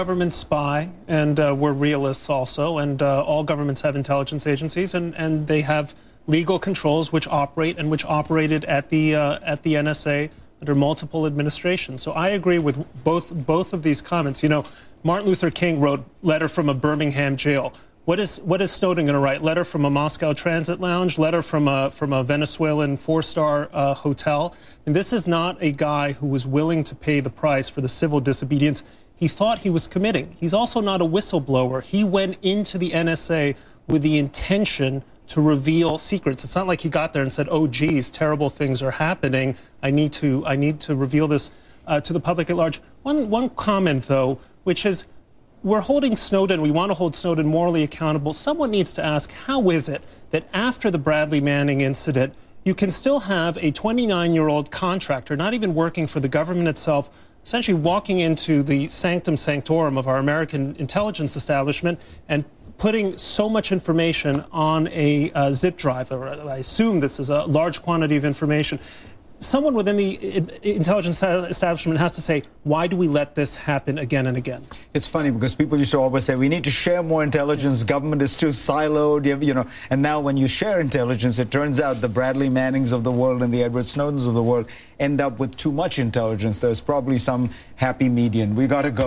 Government spy, and we're realists also, and all governments have intelligence agencies, and they have legal controls which operate and which operated at the NSA under multiple administrations. So I agree with both of these comments. You know, Martin Luther King wrote "Letter from a Birmingham Jail." What is Snowden going to write? Letter from a Moscow transit lounge? Letter from a Venezuelan four-star hotel? And this is not a guy who was willing to pay the price for the civil disobedience he thought he was committing. He's also not a whistleblower. He went into the NSA with the intention to reveal secrets. It's not like he got there and said, "Oh, geez, terrible things are happening. I need to reveal this to the public at large." One comment, though, which is, we're holding Snowden, we want to hold Snowden morally accountable. Someone needs to ask, how is it that after the Bradley Manning incident, you can still have a 29-year-old contractor, not even working for the government itself, essentially walking into the sanctum sanctorum of our American intelligence establishment and putting so much information on a zip drive, or I assume this is a large quantity of information. Someone within the intelligence establishment has to say, why do we let this happen again and again? It's funny because people used to always say, we need to share more intelligence. Government is too siloed, you know. And now when you share intelligence, it turns out the Bradley Mannings of the world and the Edward Snowdens of the world end up with too much intelligence. There's probably some happy median. We got to go.